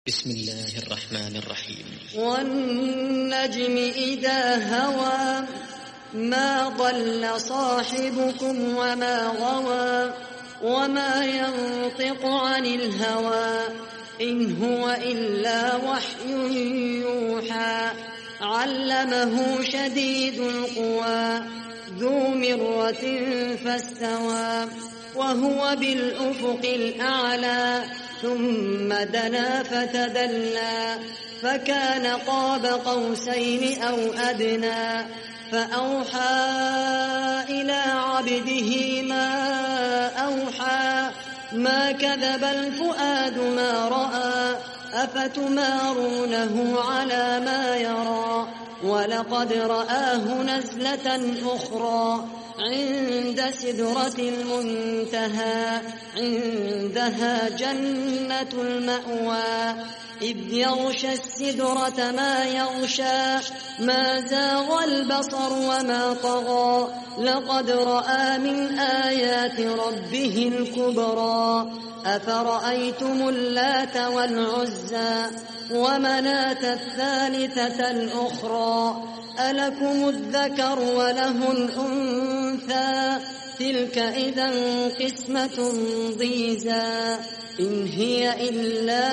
بسم الله الرحمن الرحيم. والنجم إذا هوى ما ضل صاحبكم وما غوى وما ينطق عن الهوى إن هو إلا وحي يوحى علمه شديد القوى ذو مرة فاستوى وهو بالأفق الأعلى ثم دنا فتدلى فكان قاب قوسين أو أدنى فأوحى إلى عبده ما أوحى ما كذب الفؤاد ما رأى أفتمارونه على ما يرى ولقد رآه نزلة أخرى عند سدرة المنتهى عندها جنة المأوى إذ يغشى السدرة ما يغشى ما زاغ البصر وما طغى لقد رأى من آيات ربه الكبرى أفرأيتم اللات والعزى ومناة الثالثة الأخرى ألكم الذكر وله الأنثى تلك إذا قسمة ضيزى إن هي إلا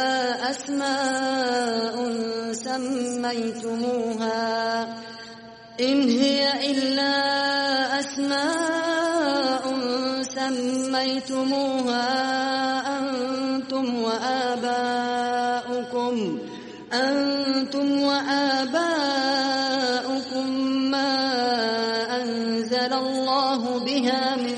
أسماء سميتموها أنتم وآباؤكم ما أنزل الله بها من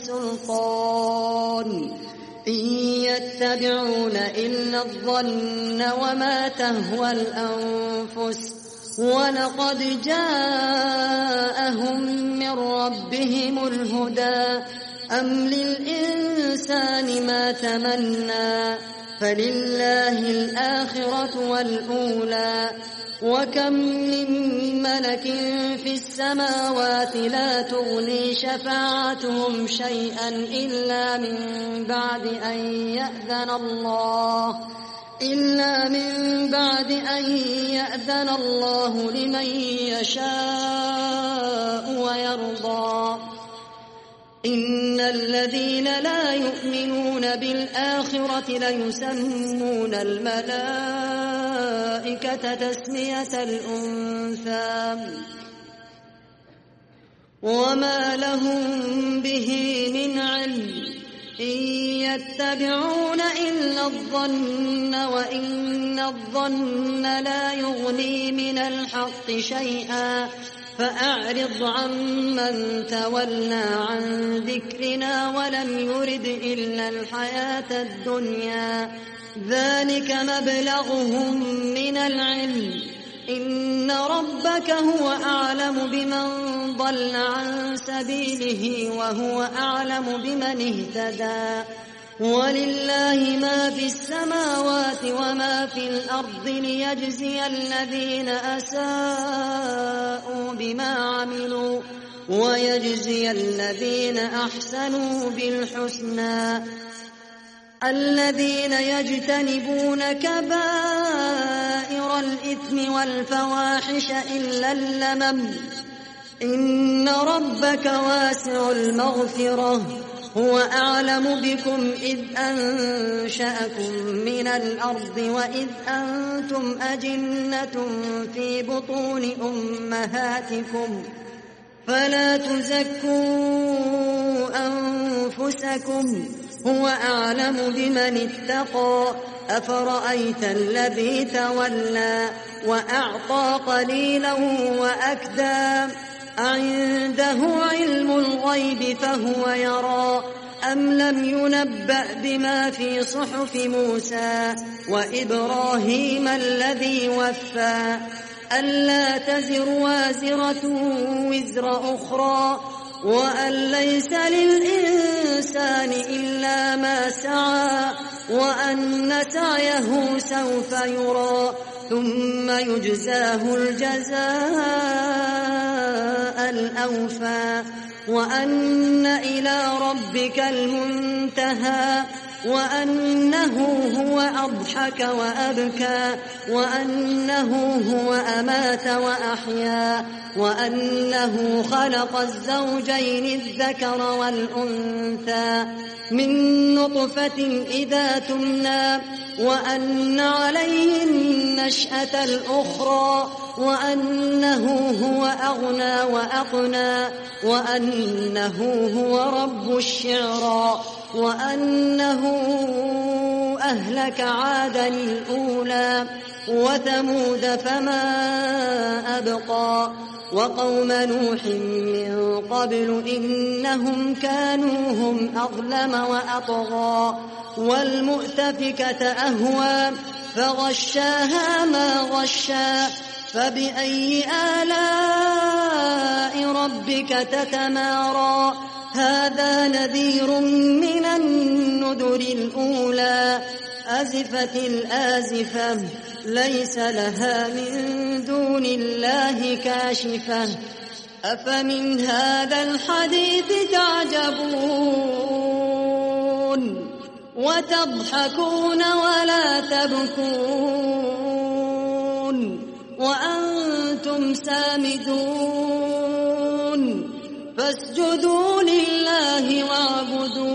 سلطان إن يتبعون إلا الظن وما تهوى الأنفس ولقد جاءهم من ربهم الهدى أم للإنسان ما تمنى فلله الآخرة والأولى وكم من ملك في السماوات لا تغني شفاعتهم شيئا إلا من بعد أن يأذن الله لمن يشاء ويرضى إن الذين لا يؤمنون بالآخرة ليسمون الملائكة تسمية الأنثى وما لهم به من علم إن يتبعون إلا الظن وإن الظن لا يغني من الحق شيئا فأعرض عمن تولى عن ذكرنا ولم يرد إلا الحياة الدنيا ذلك مبلغهم من العلم إن ربك هو أعلم بمن ضل عن سبيله وهو أعلم بمن اهتدى ولله ما في السماوات وما في الأرض ليجزي الذين أساءوا بما عملوا ويجزي الذين أحسنوا بالحسنى الذين يجتنبون كبائر الإثم والفواحش إلا اللمم إن ربك واسع المغفرة هو أعلم بكم إذ أنشأكم من الأرض وإذ أنتم أجنة في بطون أمهاتكم فلا تزكوا أنفسكم هو أعلم بمن اتقى أفرأيت الذي تولى وأعطى قليلا وأكدى أعنده علم الغيب فهو يرى أم لم ينبأ بما في صحف موسى وإبراهيم الذي وفى ألا تزر وازرة وزر أخرى وأن ليس للإنسان إلا ما سعى وأن سعيه سوف يرى ثم يجزاه الجزاء الأوفى وأن إلى ربك المنتهى وأنه هو أضحك وأبكى وأنه هو أمات وأحيا وأنه خلق الزوجين الذكر والأنثى من نطفة إذا تمنى وأن عليه النشأة الأخرى وأنه هو أغنى وأقنى وأنه هو رب الشعرى وأنه أهلك عادا الأولى وثمود فما أبقى وقوم نوح من قبل إنهم كانوا هم أظلم وأطغى والمؤتفكة أهوى فغشاها ما غشا فبأي آلاء ربك تتمارى هذا نذير من النذر الأولى أزفت الآزفة ليس لها من دون الله كاشفة أفمن هذا الحديث تعجبون وتضحكون ولا تبكون وأنتم سامدون فاسجدوا لله واعبدوا